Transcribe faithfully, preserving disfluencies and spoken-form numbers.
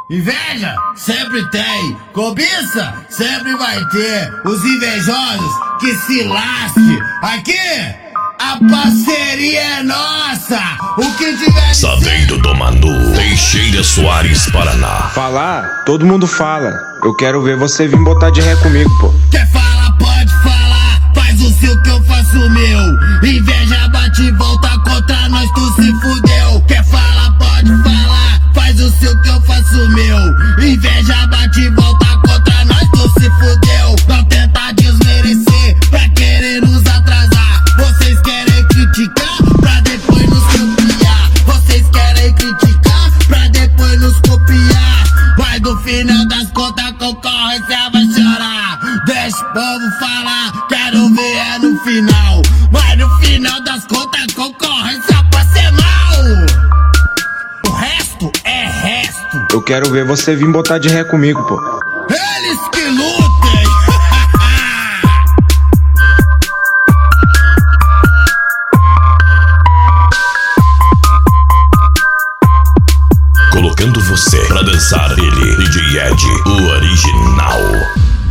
Inveja sempre tem, cobiça sempre vai ter. Os invejosos que se lasque. Aqui a parceria é nossa. O que tiver Saveiro do Manu, Teixeira Soares, Paraná. Falar, todo mundo fala. Eu quero ver você vir botar de ré comigo, pô. Quer falar, pode falar. Faz o seu que eu faço o meu. Inveja bate e volta contra nós, tu se fudeu. Quer falar, pode falar. Faz o seu que eu faço o meu. Inveja bate e volta contra nós, tu se fudeu. Não tenta desmerecer pra querer nos atrasar. Vocês querem criticar pra depois nos copiar. Vocês querem criticar pra depois nos copiar. Mas no final das contas a concorrência vai chorar. Deixa o povo falar, quero ver é no final. Mas no final das contas a concorrência pode ser mal. O resto é resto. Eu quero ver você vir botar de ré comigo, pô. Eles que lutem. Colocando você pra dançar ele, D J Ed, o original.